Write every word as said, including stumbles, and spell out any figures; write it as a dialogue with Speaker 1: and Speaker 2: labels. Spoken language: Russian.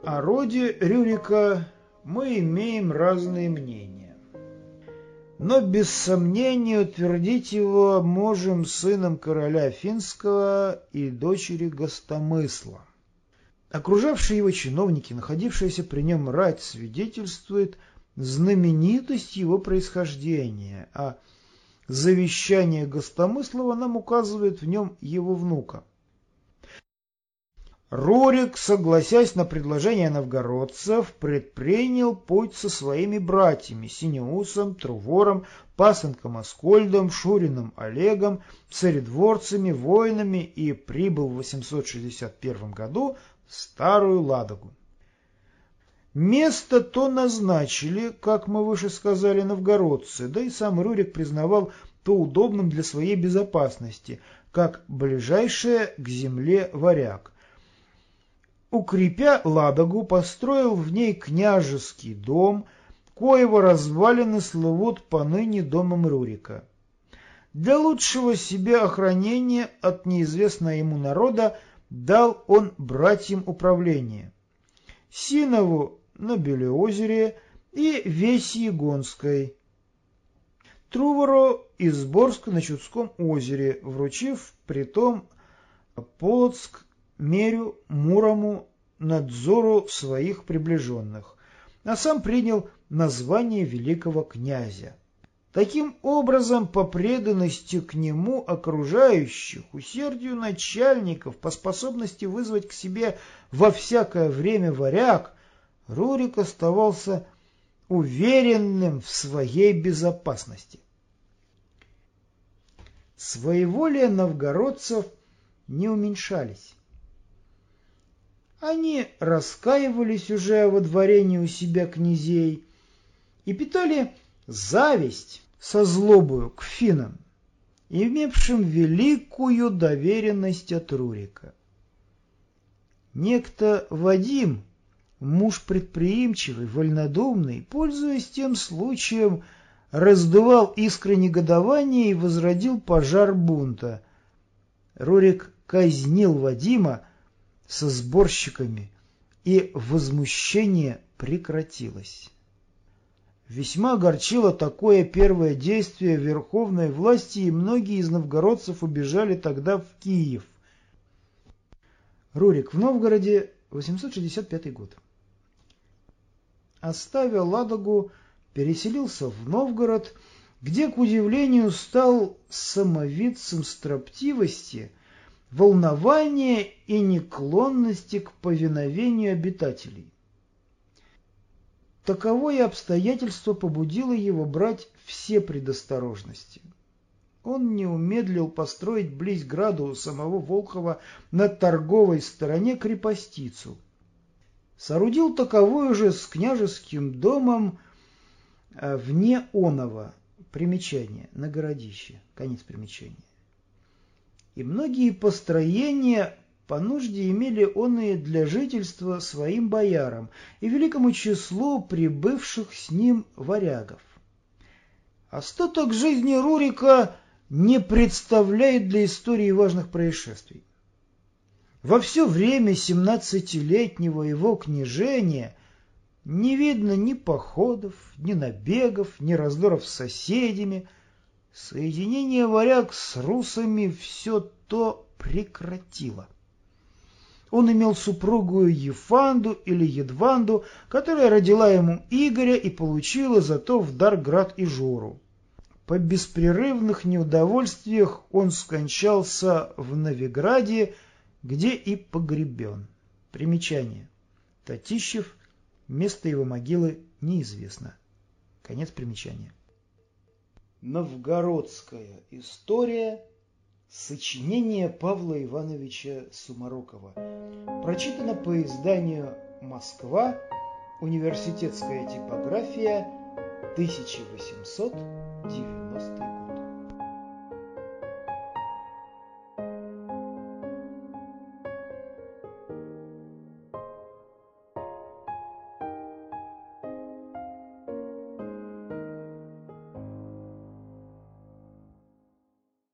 Speaker 1: О роде Рюрика мы имеем разные мнения, но без сомнения утвердить его можем сыном короля Финского и дочери Гостомысла. Окружавшие его чиновники, находившиеся при нем рать, свидетельствует знаменитость его происхождения, а завещание Гостомыслова нам указывает в нем его внука. Рурик, согласясь на предложение новгородцев, предпринял путь со своими братьями Синеусом, Трувором, Пасынком Аскольдом, Шуриным Олегом, царедворцами, воинами и прибыл в восемьсот шестьдесят первом году в Старую Ладогу. Место то назначили, как мы выше сказали, новгородцы, да и сам Рюрик признавал то удобным для своей безопасности, как ближайшее к земле варяг. Укрепя Ладогу, построил в ней княжеский дом, коего развалины слывут поныне домом Рюрика. Для лучшего себе охранения от неизвестного ему народа дал он братьям управление: Синову на Белеозере и Весье Гонской, Трувору и Сборску на Чудском озере, вручив притом Полоцк, Мерю, Мурому надзору своих приближенных, а сам принял название великого князя. Таким образом, по преданности к нему окружающих, усердию начальников, по способности вызвать к себе во всякое время варяг, Рюрик оставался уверенным в своей безопасности. Своеволие новгородцев не уменьшались. Они раскаивались уже о водворении у себя князей и питали зависть со злобою к финнам, имевшим великую доверенность от Рюрика. Некто Вадим, муж предприимчивый, вольнодумный, пользуясь тем случаем, раздувал искры негодования и возродил пожар бунта. Рюрик казнил Вадима со сборщиками, и возмущение прекратилось. Весьма огорчило такое первое действие верховной власти, и многие из новгородцев убежали тогда в Киев. Рюрик в Новгороде, восемьсот шестьдесят пятый год. Оставив Ладогу, переселился в Новгород, где, к удивлению, стал самовидцем строптивости, волнования и неклонности к повиновению обитателей. Таковое обстоятельство побудило его брать все предосторожности. Он не умедлил построить близ граду самого Волхова на торговой стороне крепостицу. Соорудил таковую же с княжеским домом вне оного. Примечание на городище. Конец примечания. И многие построения по нужде имели оные для жительства своим боярам и великому числу прибывших с ним варягов. Остаток жизни Рюрика не представляет для истории важных происшествий. Во все время семнадцатилетнего его княжения не видно ни походов, ни набегов, ни раздоров с соседями. Соединение варяг с русами все то прекратило. Он имел супругу Ефанду или Едванду, которая родила ему Игоря и получила зато в дар град и Жору. По беспрерывных неудовольствиях он скончался в Новиграде, где и погребен. Примечание. Татищев. Место его могилы неизвестно. Конец примечания. Новгородская история. Сочинение Павла Ивановича Сумарокова. Прочитано по изданию «Москва. Университетская типография. тысяча восемьсот девяносто».